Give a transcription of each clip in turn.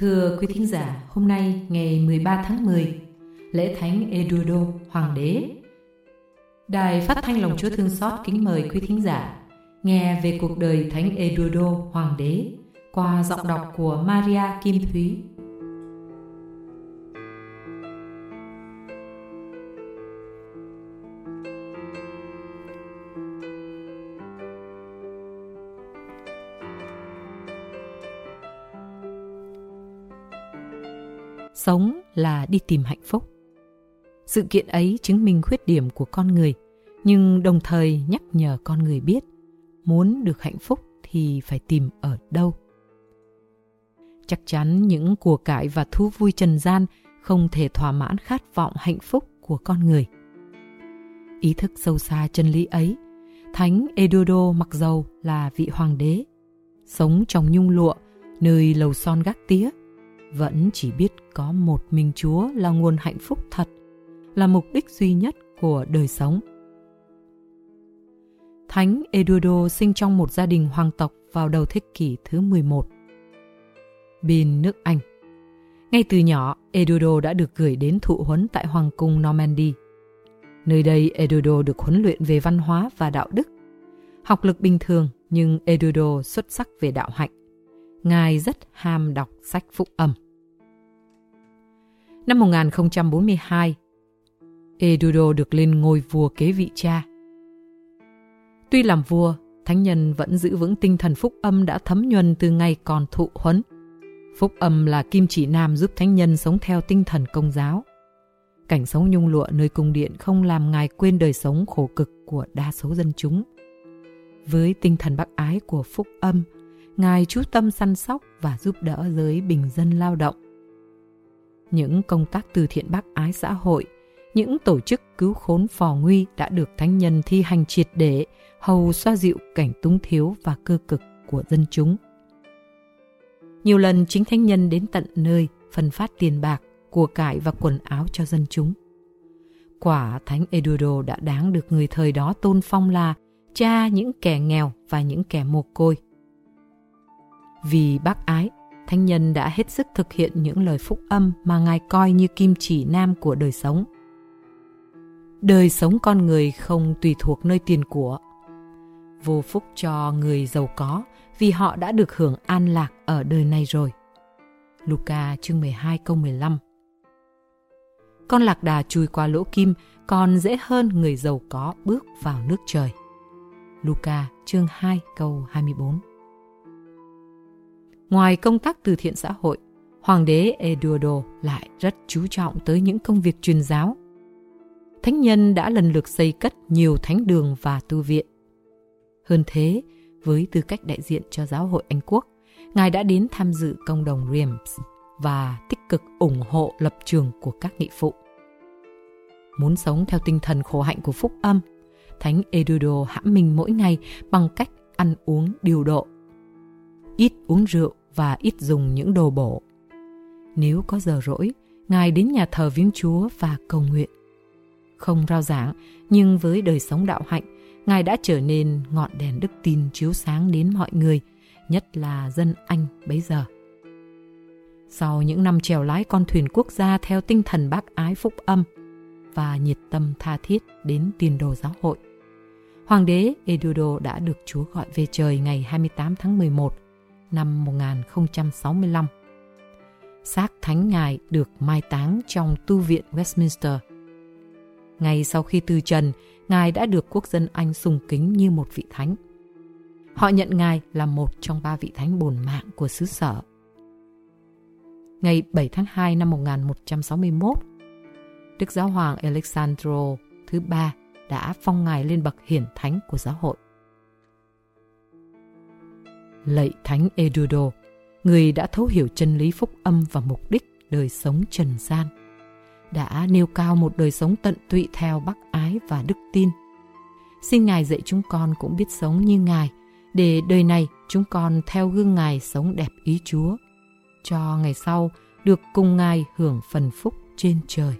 Thưa quý thính giả, hôm nay ngày 13 tháng 10, lễ Thánh Eduardo Hoàng đế. Đài Phát thanh Lòng Chúa Thương Xót kính mời quý thính giả nghe về cuộc đời Thánh Eduardo Hoàng đế qua giọng đọc của Maria Kim Thúy. Sống là đi tìm hạnh phúc. Sự kiện ấy chứng minh khuyết điểm của con người, nhưng đồng thời nhắc nhở con người biết muốn được hạnh phúc thì phải tìm ở đâu. Chắc chắn những của cải và thú vui trần gian không thể thỏa mãn khát vọng hạnh phúc của con người. Ý thức sâu xa chân lý ấy, Thánh Eduardo mặc dầu là vị hoàng đế, sống trong nhung lụa, nơi lầu son gác tía, vẫn chỉ biết có một mình Chúa là nguồn hạnh phúc thật, là mục đích duy nhất của đời sống. Thánh Eduardo sinh trong một gia đình hoàng tộc vào đầu thế kỷ thứ 11 bên nước Anh. Ngay từ nhỏ, Eduardo đã được gửi đến thụ huấn tại Hoàng cung Normandy. Nơi đây, Eduardo được huấn luyện về văn hóa và đạo đức. Học lực bình thường, nhưng Eduardo xuất sắc về đạo hạnh. Ngài rất ham đọc sách phúc âm. Năm 1042, Eduardo được lên ngôi vua kế vị cha. Tuy làm vua, thánh nhân vẫn giữ vững tinh thần phúc âm đã thấm nhuần từ ngày còn thụ huấn. Phúc âm là kim chỉ nam giúp thánh nhân sống theo tinh thần Công giáo. Cảnh sống nhung lụa nơi cung điện không làm Ngài quên đời sống khổ cực của đa số dân chúng. Với tinh thần bác ái của phúc âm, Ngài chú tâm săn sóc và giúp đỡ giới bình dân lao động. Những công tác từ thiện bác ái xã hội, những tổ chức cứu khốn phò nguy đã được thánh nhân thi hành triệt để, hầu xoa dịu cảnh túng thiếu và cơ cực của dân chúng. Nhiều lần chính thánh nhân đến tận nơi phân phát tiền bạc, của cải và quần áo cho dân chúng. Quả Thánh Eduardo đã đáng được người thời đó tôn phong là cha những kẻ nghèo và những kẻ mồ côi. Vì bác ái, thánh nhân đã hết sức thực hiện những lời phúc âm mà Ngài coi như kim chỉ nam của đời sống. Đời sống con người không tùy thuộc nơi tiền của. Vô phúc cho người giàu có vì họ đã được hưởng an lạc ở đời này rồi. Luca chương 12 câu 15. Con lạc đà chui qua lỗ kim còn dễ hơn người giàu có bước vào nước trời. Luca chương 2 câu 24. Ngoài công tác từ thiện xã hội, Hoàng đế Eduardo lại rất chú trọng tới những công việc truyền giáo. Thánh nhân đã lần lượt xây cất nhiều thánh đường và tu viện. Hơn thế, với tư cách đại diện cho giáo hội Anh Quốc, Ngài đã đến tham dự công đồng Reims và tích cực ủng hộ lập trường của các nghị phụ. Muốn sống theo tinh thần khổ hạnh của phúc âm, Thánh Eduardo hãm mình mỗi ngày bằng cách ăn uống điều độ, ít uống rượu và ít dùng những đồ bổ. Nếu có giờ rỗi, Ngài đến nhà thờ viếng Chúa và cầu nguyện. Không rao giảng, nhưng với đời sống đạo hạnh, Ngài đã trở nên ngọn đèn đức tin chiếu sáng đến mọi người, nhất là dân Anh bấy giờ. Sau những năm chèo lái con thuyền quốc gia theo tinh thần bác ái phúc âm và nhiệt tâm tha thiết đến tiền đồ giáo hội, Hoàng đế Eduardo đã được Chúa gọi về trời ngày 28 tháng 11 năm 1065. Xác thánh Ngài được mai táng trong tu viện Westminster. Ngay sau khi từ trần, Ngài đã được quốc dân Anh sùng kính như một vị thánh. Họ nhận Ngài là một trong 3 vị thánh bổn mạng của xứ sở. Ngày 7 tháng 2 năm 1161, Đức Giáo hoàng Alexandro thứ 3 đã phong Ngài lên bậc hiển thánh của giáo hội. Lạy Thánh Eduardo, người đã thấu hiểu chân lý phúc âm và mục đích đời sống trần gian, đã nêu cao một đời sống tận tụy theo bác ái và đức tin. Xin Ngài dạy chúng con cũng biết sống như Ngài, để đời này chúng con theo gương Ngài sống đẹp ý Chúa, cho ngày sau được cùng Ngài hưởng phần phúc trên trời.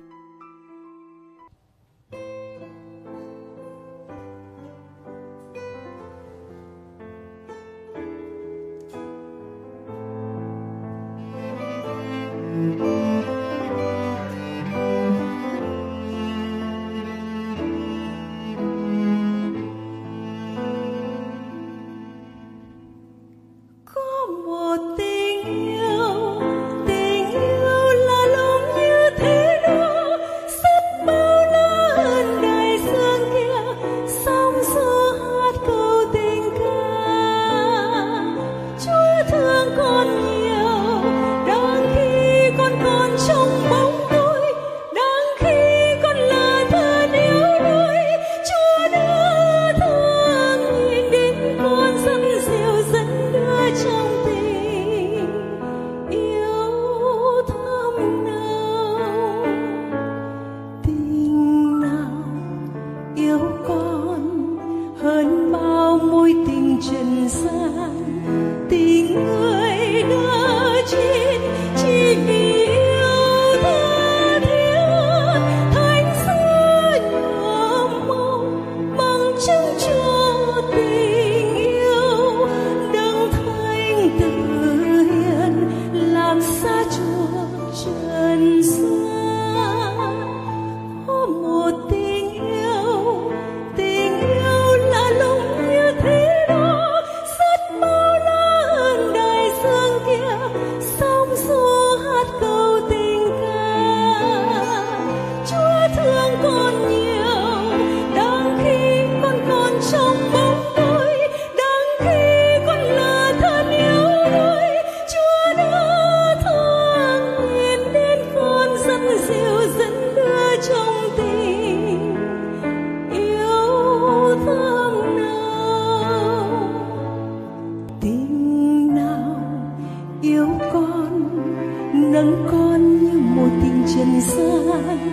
gian